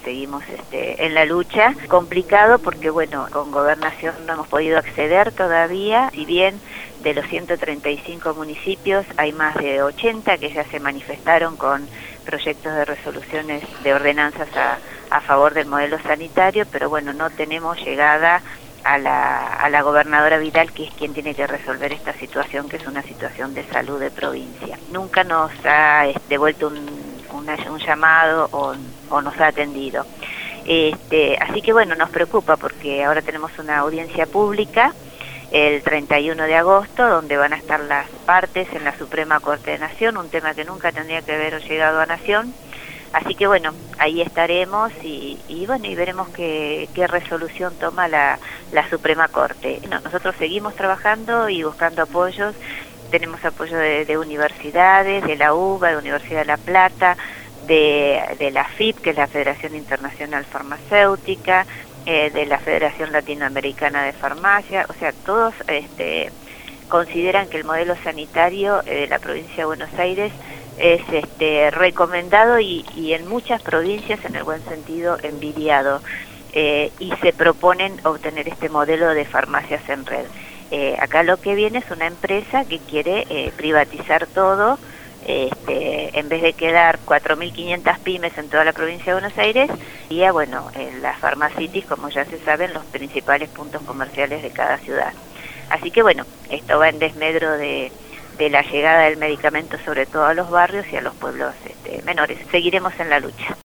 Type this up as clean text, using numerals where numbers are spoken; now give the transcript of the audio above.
seguimos en la lucha. Complicado porque, bueno, con Gobernación no hemos podido acceder todavía, si bien de los 135 municipios hay más de 80 que ya se manifestaron con proyectos de resoluciones de ordenanzas a favor del modelo sanitario, pero bueno, no tenemos llegada a la gobernadora Vidal, que es quien tiene que resolver esta situación, que es una situación de salud de provincia. Nunca nos ha devuelto un llamado o nos ha atendido. Así que bueno, nos preocupa porque ahora tenemos una audiencia pública el 31 de agosto, donde van a estar las partes en la Suprema Corte de Nación, un tema que nunca tendría que haber llegado a Nación. Así que bueno, ahí estaremos y veremos qué resolución toma la Suprema Corte. No, nosotros seguimos trabajando y buscando apoyos. Tenemos apoyo de universidades, de la UBA, de la Universidad de La Plata, de la FIP, que es la Federación Internacional Farmacéutica, de la Federación Latinoamericana de Farmacia. O sea, todos consideran que el modelo sanitario de la provincia de Buenos Aires es recomendado y en muchas provincias, en el buen sentido, envidiado, y se proponen obtener este modelo de farmacias en red. Acá lo que viene es una empresa que quiere privatizar todo, en vez de quedar 4.500 pymes en toda la provincia de Buenos Aires, y bueno, en las Pharmacities, como ya se sabe, en los principales puntos comerciales de cada ciudad. Así que bueno, esto va en desmedro de la llegada del medicamento, sobre todo a los barrios y a los pueblos menores. Seguiremos en la lucha.